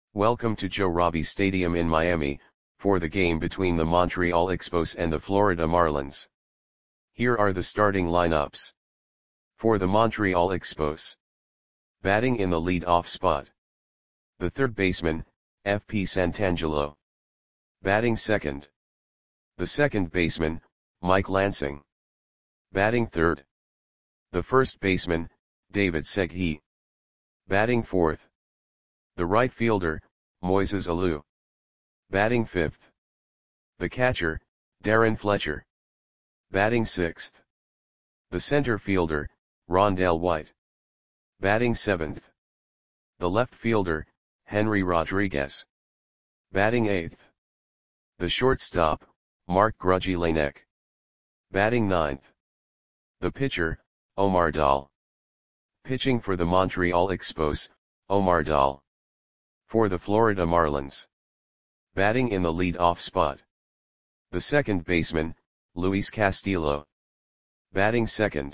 Welcome to Joe Robbie Stadium in Miami, for the game between the Montreal Expos and the Florida Marlins. Here are the starting lineups. For the Montreal Expos. Batting in the lead-off spot. The third baseman, F.P. Santangelo. Batting second. The second baseman, Mike Lansing. Batting third. The first baseman, David Segui. Batting fourth. The right fielder, Moises Alou. Batting fifth. The catcher, Darren Fletcher. Batting sixth. The center fielder, Rondell White. Batting seventh. The left fielder, Henry Rodriguez. Batting eighth. The shortstop, Mark Grudzielanek. Batting ninth. The pitcher, Omar Dahl. Pitching for the Montreal Expos, Omar Dahl. For the Florida Marlins. Batting in the lead-off spot. The second baseman, Luis Castillo. Batting second.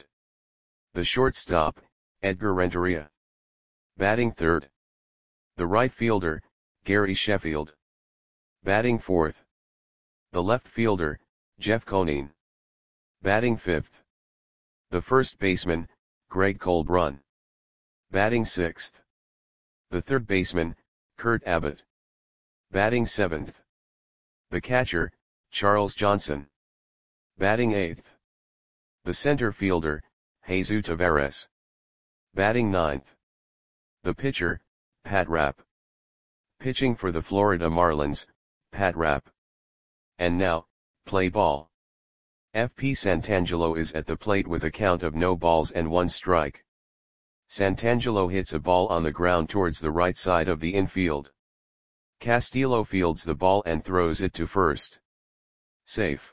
The shortstop, Edgar Renteria. Batting third. The right fielder, Gary Sheffield. Batting fourth. The left fielder, Jeff Conine. Batting fifth. The first baseman, Greg Colbrun. Batting sixth. The third baseman, Kurt Abbott. Batting seventh. The catcher, Charles Johnson. Batting eighth. The center fielder, Jesus Taveras. Batting ninth. The pitcher, Pat Rapp. Pitching for the Florida Marlins, Pat Rapp. And now, play ball. F.P. Santangelo is at the plate with a count of no balls and 1 strike. Santangelo hits a ball on the ground towards the right side of the infield. Castillo fields the ball and throws it to first. Safe.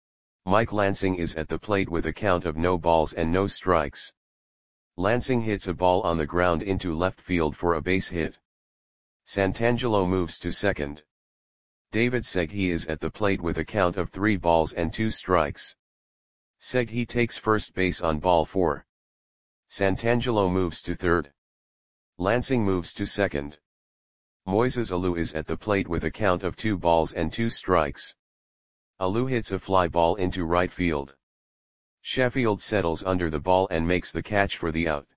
Mike Lansing is at the plate with a count of no balls and no strikes. Lansing hits a ball on the ground into left field for a base hit. Santangelo moves to second. David Segui is at the plate with a count of 3 balls and 2 strikes. Segui takes first base on ball 4. Santangelo moves to third. Lansing moves to second. Moises Alou is at the plate with a count of 2 balls and 2 strikes. Alou hits a fly ball into right field. Sheffield settles under the ball and makes the catch for the out.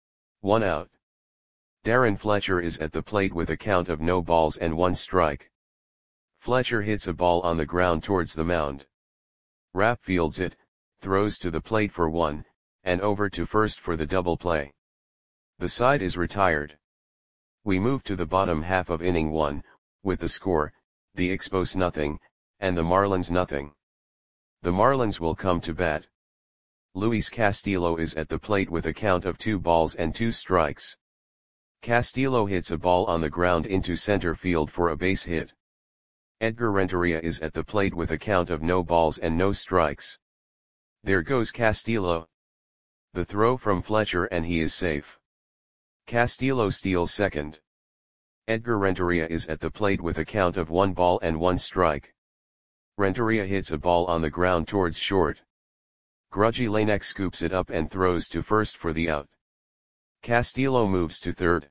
1 out. Darren Fletcher is at the plate with a count of no balls and 1 strike. Fletcher hits a ball on the ground towards the mound. Rapp fields it, throws to the plate for 1, and over to first for the double play. The side is retired. We move to the bottom half of inning 1, with the score, the Expos nothing, and the Marlins nothing. The Marlins will come to bat. Luis Castillo is at the plate with a count of 2 balls and 2 strikes. Castillo hits a ball on the ground into center field for a base hit. Edgar Renteria is at the plate with a count of no balls and no strikes. There goes Castillo. The throw from Fletcher and he is safe. Castillo steals second. Edgar Renteria is at the plate with a count of 1 ball and 1 strike. Renteria hits a ball on the ground towards short. Grudzielanek scoops it up and throws to first for the out. Castillo moves to third.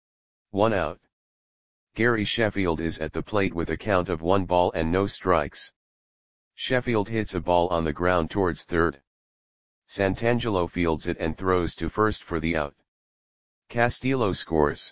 1 out. Gary Sheffield is at the plate with a count of 1 ball and no strikes. Sheffield hits a ball on the ground towards third. Santangelo fields it and throws to first for the out. Castillo scores.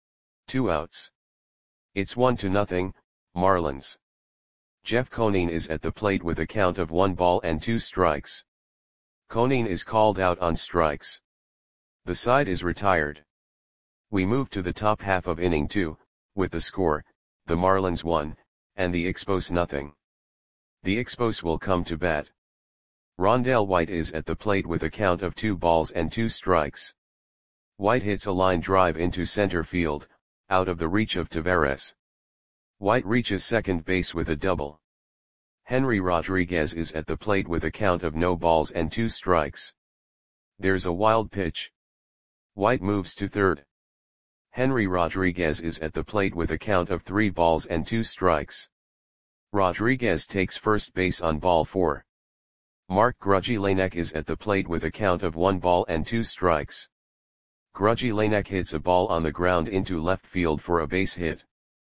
2 outs. It's 1-0, Marlins. Jeff Conine is at the plate with a count of 1 ball and 2 strikes. Conine is called out on strikes. The side is retired. We move to the top half of inning 2, with the score, the Marlins 1, and the Expos nothing. The Expos will come to bat. Rondell White is at the plate with a count of 2 balls and 2 strikes. White hits a line drive into center field, out of the reach of Taveras. White reaches second base with a double. Henry Rodriguez is at the plate with a count of no balls and 2 strikes. There's a wild pitch. White moves to third. Henry Rodriguez is at the plate with a count of 3 balls and 2 strikes. Rodriguez takes first base on ball 4. Mark Grudzielanek is at the plate with a count of 1 ball and 2 strikes. Grudzielanek hits a ball on the ground into left field for a base hit.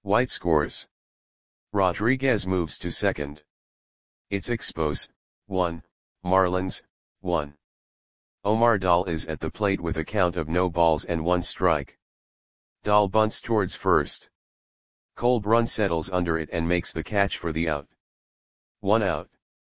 White scores. Rodriguez moves to second. It's Expos, 1, Marlins, 1. Omar Dahl is at the plate with a count of no balls and 1 strike. Dahl bunts towards first. Cole Brun settles under it and makes the catch for the out. 1 out.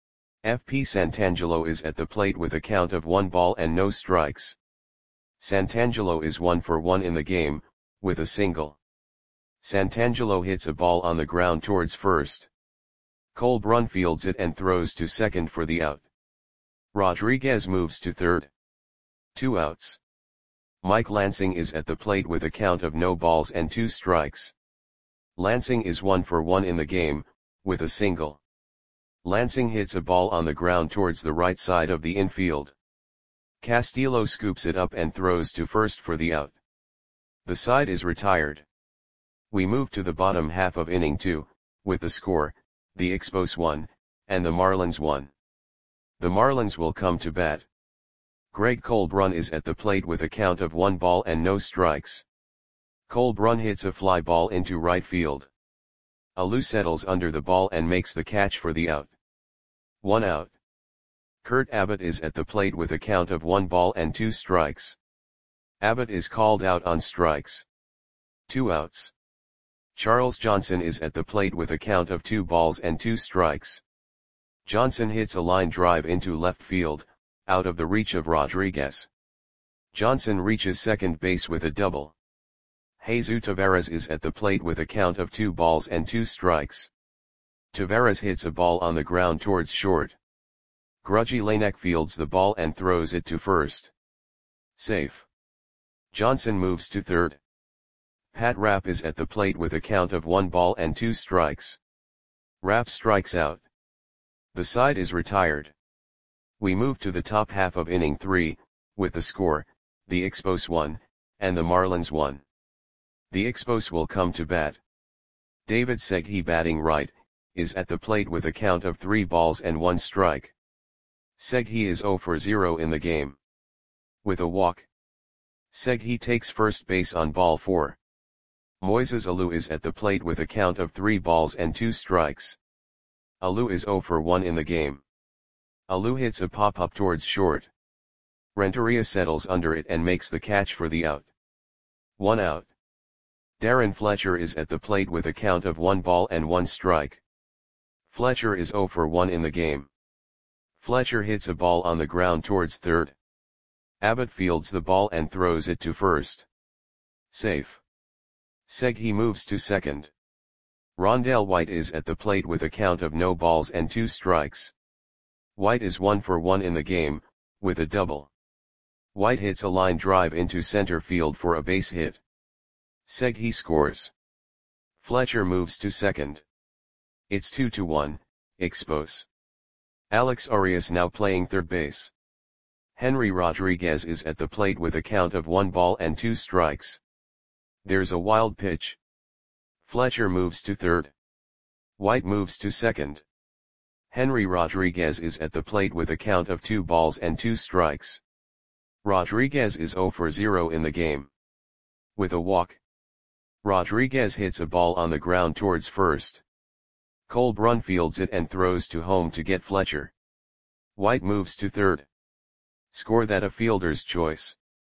FP Santangelo is at the plate with a count of 1 ball and no strikes. Santangelo is 1 for 1 in the game, with a single. Santangelo hits a ball on the ground towards first. Cole Brun fields it and throws to second for the out. Rodriguez moves to third. 2 outs. Mike Lansing is at the plate with a count of no balls and 2 strikes. Lansing is 1 for 1 in the game, with a single. Lansing hits a ball on the ground towards the right side of the infield. Castillo scoops it up and throws to first for the out. The side is retired. We move to the bottom half of inning 2, with the score, the Expos 1, and the Marlins 1. The Marlins will come to bat. Greg Cole Brun is at the plate with a count of 1 ball and no strikes. Cole Brun hits a fly ball into right field. Alou settles under the ball and makes the catch for the out. 1 out. Kurt Abbott is at the plate with a count of 1 ball and 2 strikes. Abbott is called out on strikes. 2 outs. Charles Johnson is at the plate with a count of 2 balls and 2 strikes. Johnson hits a line drive into left field, out of the reach of Rodriguez. Johnson reaches second base with a double. Jesus Taveras is at the plate with a count of 2 balls and 2 strikes. Taveras hits a ball on the ground towards short. Grudgy Lanek fields the ball and throws it to first. Safe. Johnson moves to third. Pat Rapp is at the plate with a count of 1 ball and 2 strikes. Rapp strikes out. The side is retired. We move to the top half of inning 3, with the score, the Expos 1, and the Marlins 1. The Expos will come to bat. David Segui, batting right, is at the plate with a count of 3 balls and 1 strike. Segui is 0 for 0 in the game. With a walk. Segui takes first base on ball 4. Moises Alou is at the plate with a count of 3 balls and 2 strikes. Alou is 0 for 1 in the game. Alou hits a pop-up towards short. Renteria settles under it and makes the catch for the out. 1 out. Darren Fletcher is at the plate with a count of 1 ball and 1 strike. Fletcher is 0 for 1 in the game. Fletcher hits a ball on the ground towards third. Abbott fields the ball and throws it to first. Safe. Segui moves to second. Rondell White is at the plate with a count of no balls and 2 strikes. White is 1 for 1 in the game, with a double. White hits a line drive into center field for a base hit. Segui scores. Fletcher moves to second. It's 2-1, Expos. Alex Arias now playing third base. Henry Rodriguez is at the plate with a count of 1 ball and 2 strikes. There's a wild pitch. Fletcher moves to third. White moves to second. Henry Rodriguez is at the plate with a count of 2 balls and 2 strikes. Rodriguez is 0 for 0 in the game. With a walk. Rodriguez hits a ball on the ground towards first. Cole Brun fields it and throws to home to get Fletcher. White moves to third. Score that a fielder's choice.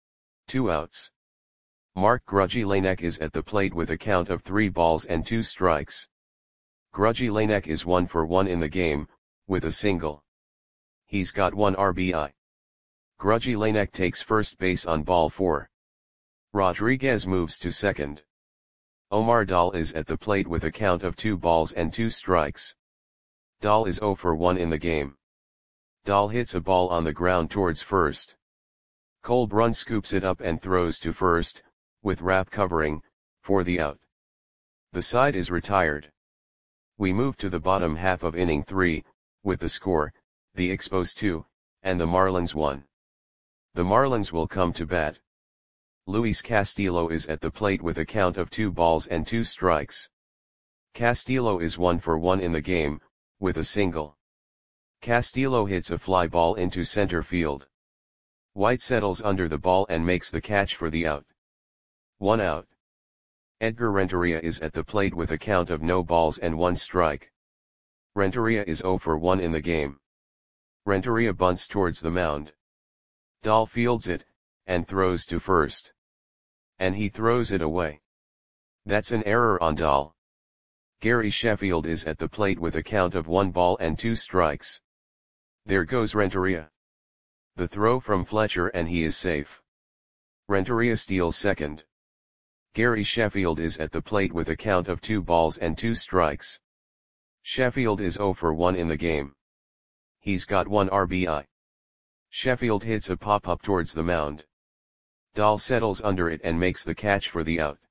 2 outs. Mark Grudgy Lanek is at the plate with a count of 3 balls and 2 strikes. Grudgy Lanek is 1 for 1 in the game, with a single. He's got 1 RBI. Grudgy Lanek takes first base on ball 4. Rodriguez moves to second. Omar Dahl is at the plate with a count of 2 balls and 2 strikes. Dahl is 0 for 1 in the game. Dahl hits a ball on the ground towards first. Cole Brun scoops it up and throws to first, with Rapp covering, for the out. The side is retired. We move to the bottom half of inning 3, with the score, the Expos 2, and the Marlins 1. The Marlins will come to bat. Luis Castillo is at the plate with a count of 2 balls and 2 strikes. Castillo is 1 for 1 in the game, with a single. Castillo hits a fly ball into center field. White settles under the ball and makes the catch for the out. 1 out. Edgar Renteria is at the plate with a count of no balls and 1 strike. Renteria is 0 for 1 in the game. Renteria bunts towards the mound. Dahl fields it, and throws to first. And he throws it away. That's an error on Dahl. Gary Sheffield is at the plate with a count of 1 ball and 2 strikes. There goes Renteria. The throw from Fletcher and he is safe. Renteria steals second. Gary Sheffield is at the plate with a count of 2 balls and 2 strikes. Sheffield is 0 for 1 in the game. He's got 1 RBI. Sheffield hits a pop-up towards the mound. Dahl settles under it and makes the catch for the out.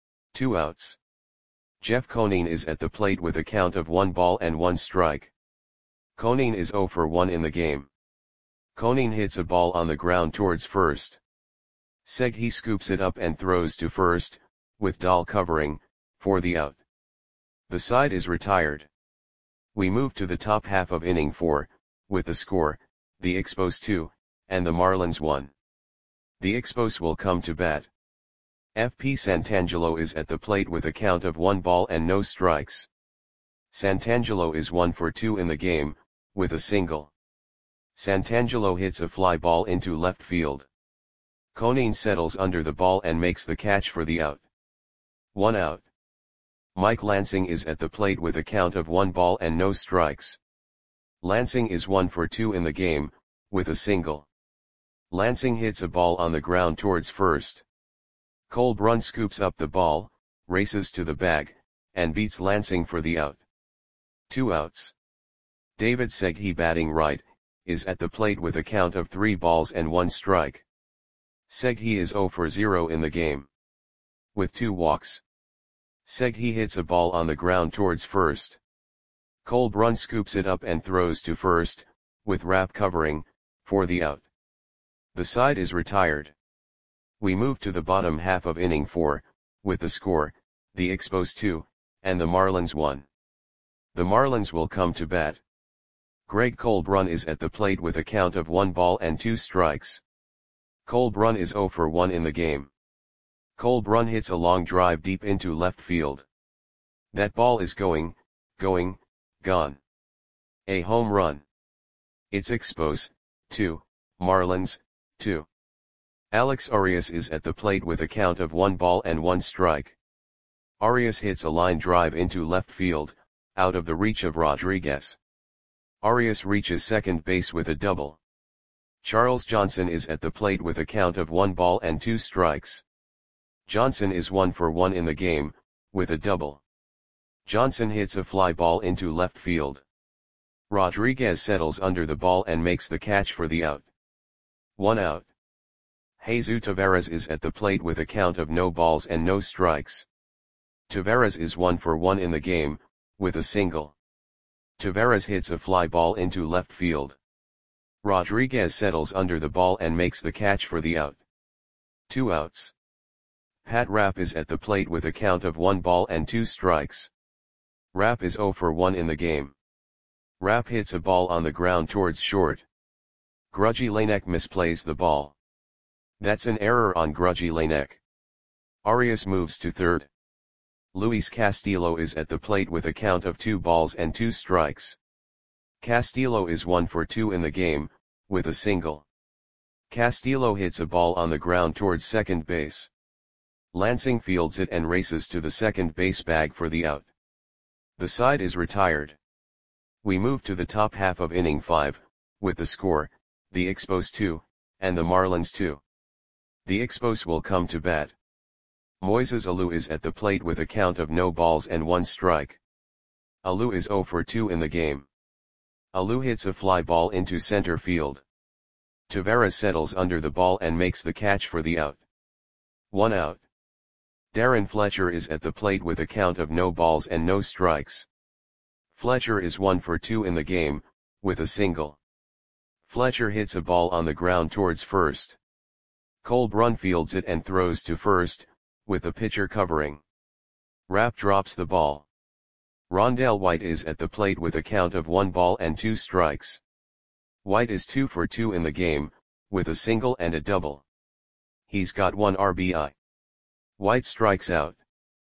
2 outs. Jeff Conine is at the plate with a count of 1 ball and 1 strike. Conine is 0 for 1 in the game. Conine hits a ball on the ground towards first. Seghi scoops it up and throws to first, with Dahl covering, for the out. The side is retired. We move to the top half of inning 4, with the score, the Expos 2, and the Marlins 1. The Expos will come to bat. FP Santangelo is at the plate with a count of 1 ball and no strikes. Santangelo is 1 for 2 in the game, with a single. Santangelo hits a fly ball into left field. Conine settles under the ball and makes the catch for the out. 1 out. Mike Lansing is at the plate with a count of 1 ball and no strikes. Lansing is 1 for 2 in the game, with a single. Lansing hits a ball on the ground towards first. Cole Brun scoops up the ball, races to the bag, and beats Lansing for the out. 2 outs. David Seghi, batting right, is at the plate with a count of 3 balls and 1 strike. Seghi is 0 for 0 in the game. With 2 walks. Seghi hits a ball on the ground towards first. Cole Brun scoops it up and throws to first, with Rapp covering, for the out. The side is retired. We move to the bottom half of inning 4, with the score, the Expos 2, and the Marlins 1. The Marlins will come to bat. Greg Cole Brun is at the plate with a count of 1 ball and 2 strikes. Cole Brun is 0 for 1 in the game. Cole Brun hits a long drive deep into left field. That ball is going, gone. A home run. It's Expos, 2, Marlins, 2. Alex Arias is at the plate with a count of 1 ball and 1 strike. Arias hits a line drive into left field, out of the reach of Rodriguez. Arias reaches second base with a double. Charles Johnson is at the plate with a count of 1 ball and 2 strikes. Johnson is 1 for 1 in the game, with a double. Johnson hits a fly ball into left field. Rodriguez settles under the ball and makes the catch for the out. 1 out. Jesus Taveras is at the plate with a count of no balls and no strikes. Taveras is 1 for 1 in the game, with a single. Taveras hits a fly ball into left field. Rodriguez settles under the ball and makes the catch for the out. 2 outs. Pat Rapp is at the plate with a count of 1 ball and 2 strikes. Rapp is 0 for 1 in the game. Rapp hits a ball on the ground towards short. Grudgy Lanek misplays the ball. That's an error on Grudgy Lanek. Arias moves to third. Luis Castillo is at the plate with a count of 2 balls and 2 strikes. Castillo is 1 for 2 in the game, with a single. Castillo hits a ball on the ground towards second base. Lansing fields it and races to the second base bag for the out. The side is retired. We move to the top half of inning 5, with the score, the Expos 2, and the Marlins 2. The Expos will come to bat. Moises Alou is at the plate with a count of no balls and 1 strike. Alou is 0 for 2 in the game. Alou hits a fly ball into center field. Taveras settles under the ball and makes the catch for the out. 1 out. Darren Fletcher is at the plate with a count of no balls and no strikes. Fletcher is 1 for 2 in the game, with a single. Fletcher hits a ball on the ground towards first. Cole Brun fields it and throws to first, with the pitcher covering. Rapp drops the ball. Rondell White is at the plate with a count of 1 ball and 2 strikes. White is 2 for 2 in the game, with a single and a double. He's got 1 RBI. White strikes out.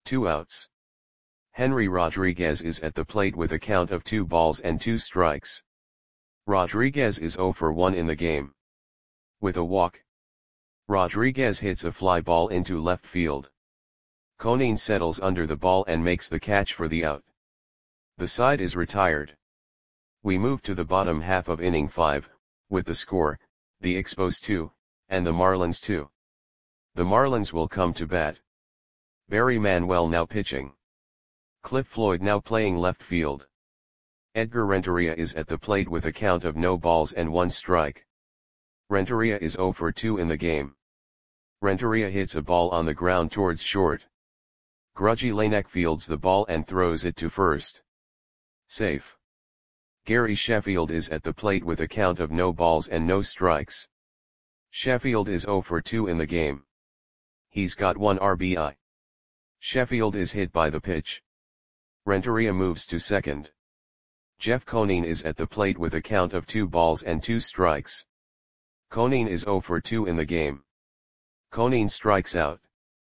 2 outs. Henry Rodriguez is at the plate with a count of 2 balls and 2 strikes. Rodriguez is 0 for 1 in the game. With a walk, Rodriguez hits a fly ball into left field. Conine settles under the ball and makes the catch for the out. The side is retired. We move to the bottom half of inning 5, with the score, the Expos 2, and the Marlins 2. The Marlins will come to bat. Barry Manuel now pitching. Cliff Floyd now playing left field. Edgar Renteria is at the plate with a count of no balls and 1 strike. Renteria is 0 for 2 in the game. Renteria hits a ball on the ground towards short. Grudgy Lanek fields the ball and throws it to first. Safe. Gary Sheffield is at the plate with a count of no balls and no strikes. Sheffield is 0 for 2 in the game. He's got 1 RBI. Sheffield is hit by the pitch. Renteria moves to second. Jeff Conine is at the plate with a count of 2 balls and 2 strikes. Conine is 0 for 2 in the game. Conine strikes out.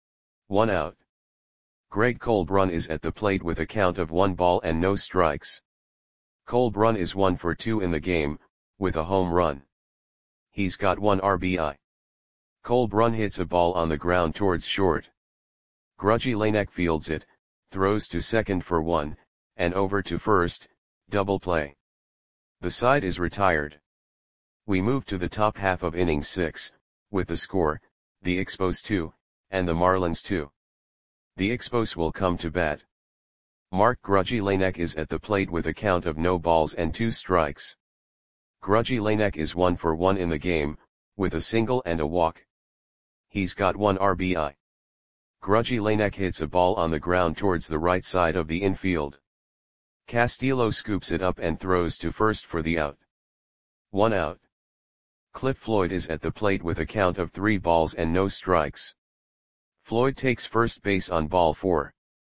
1 out. Greg Colbrun is at the plate with a count of 1 ball and no strikes. Colbrun is 1 for 2 in the game, with a home run. He's got 1 RBI. Colbrun hits a ball on the ground towards short. Grudgy Lanek fields it, throws to second for 1, and over to first, double play. The side is retired. We move to the top half of inning 6, with the score, the Expos 2, and the Marlins 2. The Expos will come to bat. Mark Grudgy Lanek is at the plate with a count of no balls and 2 strikes. Grudgy Lanek is 1 for 1 in the game, with a single and a walk. He's got 1 RBI. Grudgy Lanek hits a ball on the ground towards the right side of the infield. Castillo scoops it up and throws to first for the out. 1 out. Cliff Floyd is at the plate with a count of 3 balls and no strikes. Floyd takes first base on ball 4.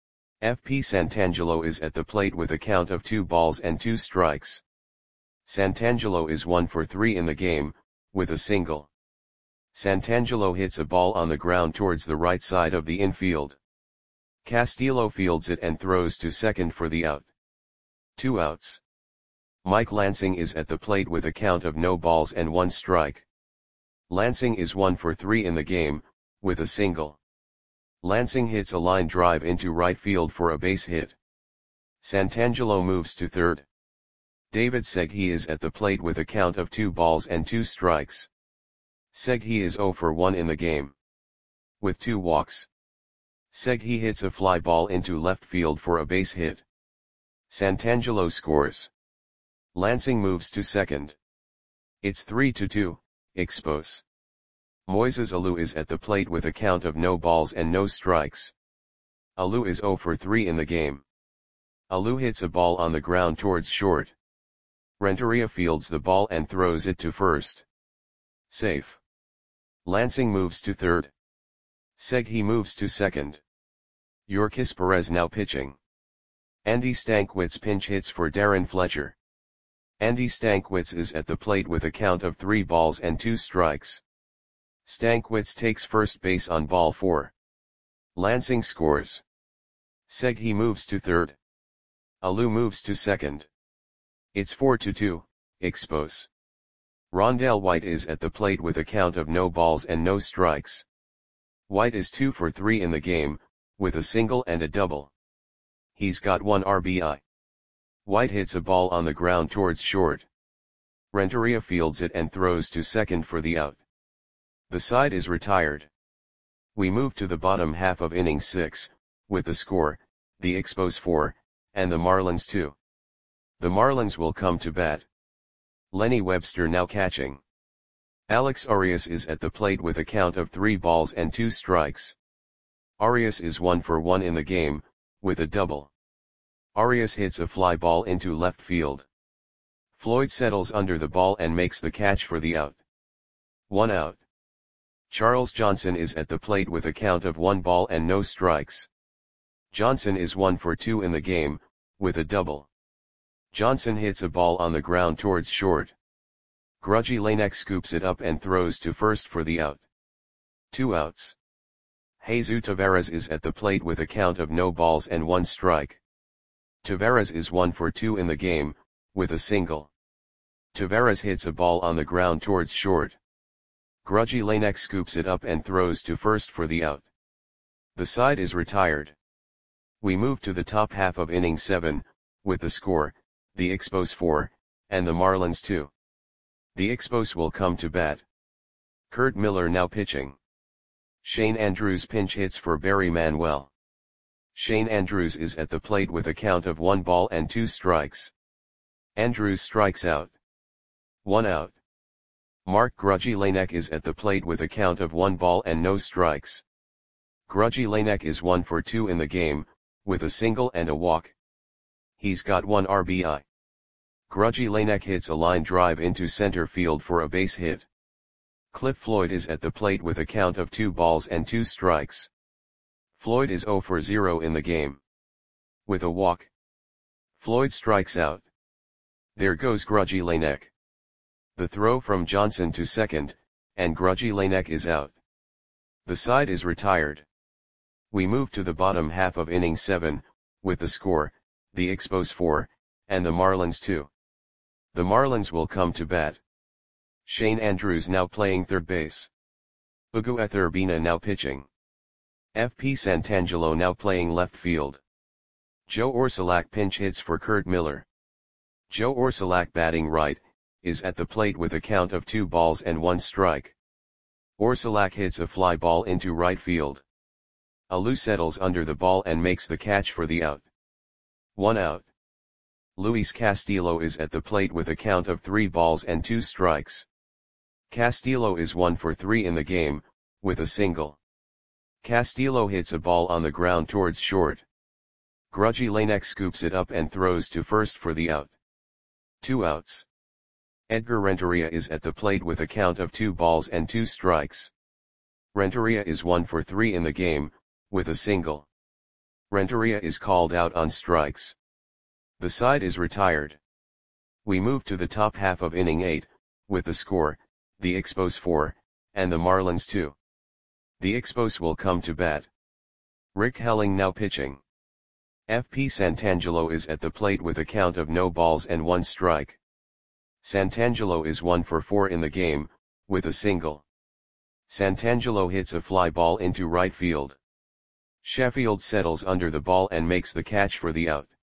FP Santangelo is at the plate with a count of 2 balls and 2 strikes. Santangelo is 1 for 3 in the game, with a single. Santangelo hits a ball on the ground towards the right side of the infield. Castillo fields it and throws to second for the out. 2 outs. Mike Lansing is at the plate with a count of no balls and 1 strike. Lansing is 1 for 3 in the game, with a single. Lansing hits a line drive into right field for a base hit. Santangelo moves to third. David Segui is at the plate with a count of 2 balls and 2 strikes. Segui is 0 for 1 in the game. With 2 walks. Segui hits a fly ball into left field for a base hit. Santangelo scores. Lansing moves to second. It's 3-2, Expos. Moises Alou is at the plate with a count of no balls and no strikes. Alou is 0 for 3 in the game. Alou hits a ball on the ground towards short. Renteria fields the ball and throws it to first. Safe. Lansing moves to third. Segui moves to second. Yorkis Perez now pitching. Andy Stankiewicz pinch hits for Darren Fletcher. Andy Stankiewicz is at the plate with a count of 3 balls and 2 strikes. Stankiewicz takes first base on ball 4. Lansing scores. Segui moves to third. Alou moves to second. It's 4-2, Expos. Rondell White is at the plate with a count of no balls and no strikes. White is 2 for 3 in the game, with a single and a double. He's got 1 RBI. White hits a ball on the ground towards short. Renteria fields it and throws to second for the out. The side is retired. We move to the bottom half of inning 6, with the score, the Expos 4, and the Marlins 2. The Marlins will come to bat. Lenny Webster now catching. Alex Arias is at the plate with a count of 3 balls and 2 strikes. Arias is 1 for 1 in the game, with a double. Arias hits a fly ball into left field. Floyd settles under the ball and makes the catch for the out. 1 out. Charles Johnson is at the plate with a count of 1 ball and no strikes. Johnson is 1 for 2 in the game, with a double. Johnson hits a ball on the ground towards short. Grudgy Lanek scoops it up and throws to first for the out. 2 outs. Jesus Tavares is at the plate with a count of no balls and one strike. Tavares is 1 for 2 in the game, with a single. Tavares hits a ball on the ground towards short. Grudgy Lanek scoops it up and throws to first for the out. The side is retired. We move to the top half of inning 7, with the score, the Expos 4, and the Marlins 2. The Expos will come to bat. Curt Miller now pitching. Shane Andrews pinch hits for Barry Manuel. Shane Andrews is at the plate with a count of 1 ball and 2 strikes. Andrews strikes out. 1 out. Mark Grudgy Lanek is at the plate with a count of 1 ball and no strikes. Grudgy Lanek is 1 for 2 in the game, with a single and a walk. He's got 1 RBI. Grudgy Lanek hits a line drive into center field for a base hit. Cliff Floyd is at the plate with a count of 2 balls and 2 strikes. Floyd is 0 for 0 in the game. With a walk, Floyd strikes out. There goes Grudgy Lanek. The throw from Johnson to second, and Grudgy Lanek is out. The side is retired. We move to the bottom half of inning 7, with the score, the Expos 4, and the Marlins 2. The Marlins will come to bat. Shane Andrews now playing third base. Ugo Urbina now pitching. FP Santangelo now playing left field. Joe Orsulak pinch hits for Curt Miller. Joe Orsulak batting right, is at the plate with a count of 2 balls and 1 strike. Orsulak hits a fly ball into right field. Alou settles under the ball and makes the catch for the out. 1 out. Luis Castillo is at the plate with a count of 3 balls and 2 strikes. Castillo is 1 for 3 in the game, with a single. Castillo hits a ball on the ground towards short. Grudgy Lanek scoops it up and throws to first for the out. 2 outs. Edgar Renteria is at the plate with a count of 2 balls and 2 strikes. Renteria is 1 for 3 in the game, with a single. Renteria is called out on strikes. The side is retired. We move to the top half of inning 8, with the score, the Expos 4, and the Marlins 2. The Expos will come to bat. Rick Helling now pitching. FP Santangelo is at the plate with a count of no balls and 1 strike. Santangelo is 1 for 4 in the game, with a single. Santangelo hits a fly ball into right field. Sheffield settles under the ball and makes the catch for the out.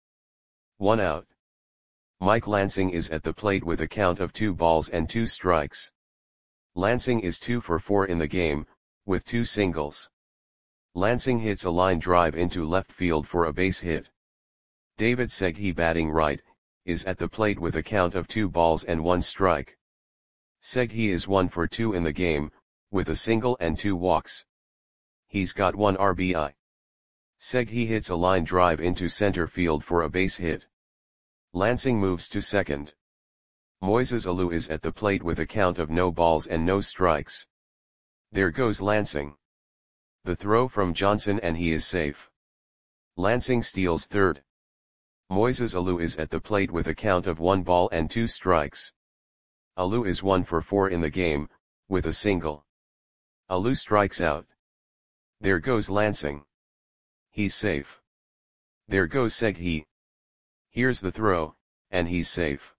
1 out. Mike Lansing is at the plate with a count of 2 balls and 2 strikes. Lansing is 2 for 4 in the game, with 2 singles. Lansing hits a line drive into left field for a base hit. David Seghi batting right, is at the plate with a count of 2 balls and 1 strike. Seghi is 1 for 2 in the game, with a single and 2 walks. He's got 1 RBI. Seghi hits a line drive into center field for a base hit. Lansing moves to second. Moises Alou is at the plate with a count of no balls and no strikes. There goes Lansing. The throw from Johnson and he is safe. Lansing steals third. Moises Alou is at the plate with a count of 1 ball and 2 strikes. Alou is 1 for 4 in the game, with a single. Alou strikes out. There goes Lansing. He's safe. There goes Seghi. Here's the throw, and he's safe.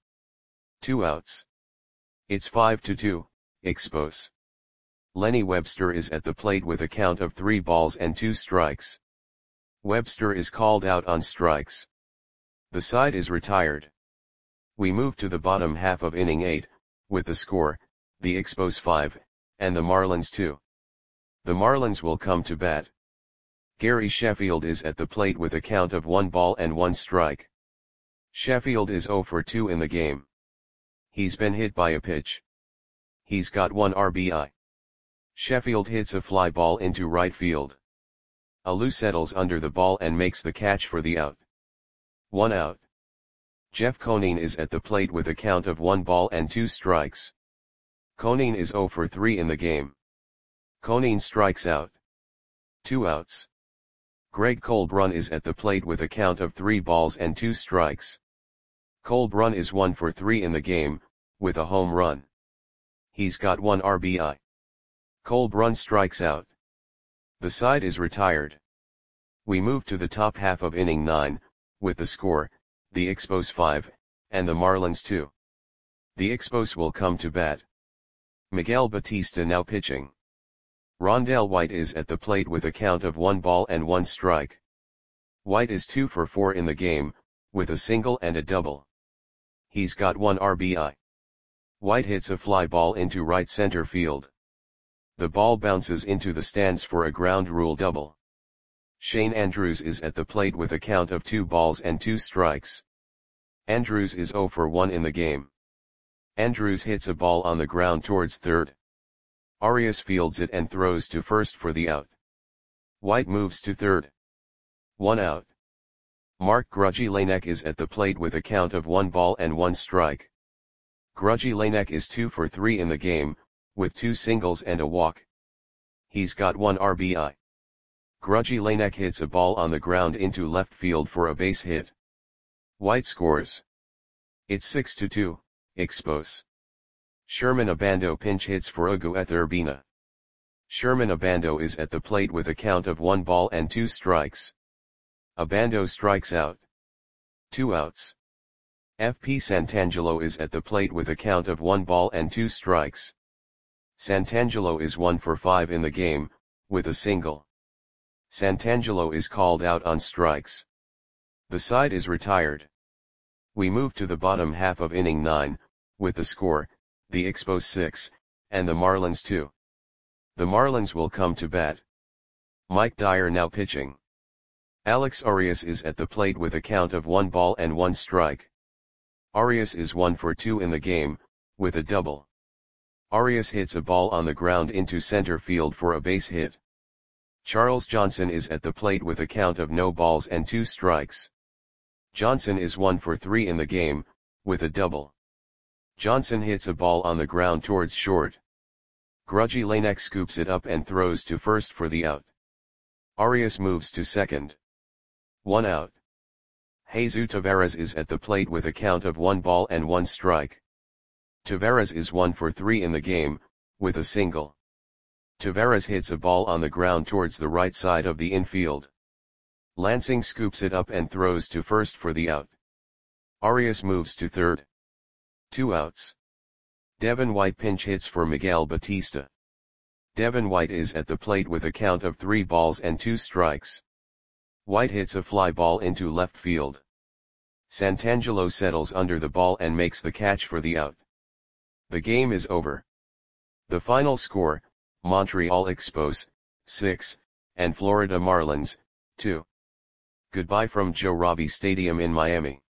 2 outs. It's 5-2, Expos. Lenny Webster is at the plate with a count of 3 balls and 2 strikes. Webster is called out on strikes. The side is retired. We move to the bottom half of inning 8, with the score, the Expos 5, and the Marlins 2. The Marlins will come to bat. Gary Sheffield is at the plate with a count of 1 ball and 1 strike. Sheffield is 0 for 2 in the game. He's been hit by a pitch. He's got 1 RBI. Sheffield hits a fly ball into right field. Alou settles under the ball and makes the catch for the out. 1 out. Jeff Conine is at the plate with a count of 1 ball and 2 strikes. Conine is 0 for 3 in the game. Conine strikes out. 2 outs. Greg Colbrun is at the plate with a count of 3 balls and 2 strikes. Colbrun is 1 for 3 in the game, with a home run. He's got 1 RBI. Colbrun strikes out. The side is retired. We move to the top half of inning 9, with the score, the Expos 5, and the Marlins 2. The Expos will come to bat. Miguel Batista now pitching. Rondell White is at the plate with a count of 1 ball and 1 strike. White is 2 for 4 in the game, with a single and a double. He's got 1 RBI. White hits a fly ball into right center field. The ball bounces into the stands for a ground rule double. Shane Andrews is at the plate with a count of 2 balls and 2 strikes. Andrews is 0 for 1 in the game. Andrews hits a ball on the ground towards third. Arias fields it and throws to first for the out. White moves to third. 1 out. Mark Grudzielanek is at the plate with a count of 1 ball and 1 strike. Grudzielanek is 2 for 3 in the game, with 2 singles and a walk. He's got 1 RBI. Grudzielanek hits a ball on the ground into left field for a base hit. White scores. It's 6-2, Expos. Sherman Abando pinch hits for Ugueth Urbina. Sherman Abando is at the plate with a count of 1 ball and 2 strikes. Abando strikes out. 2 outs. FP Santangelo is at the plate with a count of 1 ball and 2 strikes. Santangelo is 1 for 5 in the game, with a single. Santangelo is called out on strikes. The side is retired. We move to the bottom half of inning 9, with the score, the Expos 6, and the Marlins 2. The Marlins will come to bat. Mike Dyer now pitching. Alex Arias is at the plate with a count of 1 ball and 1 strike. Arias is 1 for 2 in the game, with a double. Arias hits a ball on the ground into center field for a base hit. Charles Johnson is at the plate with a count of no balls and 2 strikes. Johnson is 1 for 3 in the game, with a double. Johnson hits a ball on the ground towards short. Grudzielanek scoops it up and throws to first for the out. Arias moves to second. 1 out. Jesus Taveras is at the plate with a count of 1 ball and 1 strike. Taveras is 1 for 3 in the game, with a single. Taveras hits a ball on the ground towards the right side of the infield. Lansing scoops it up and throws to first for the out. Arias moves to third. 2 outs. Devin White pinch hits for Miguel Batista. Devin White is at the plate with a count of 3 balls and 2 strikes. White hits a fly ball into left field. Santangelo settles under the ball and makes the catch for the out. The game is over. The final score, Montreal Expos, 6, and Florida Marlins, 2. Goodbye from Joe Robbie Stadium in Miami.